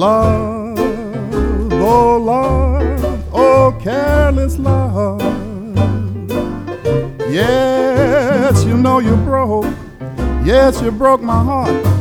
Love, oh love, oh careless love. Yes, you know you broke. Yes, you broke my heart.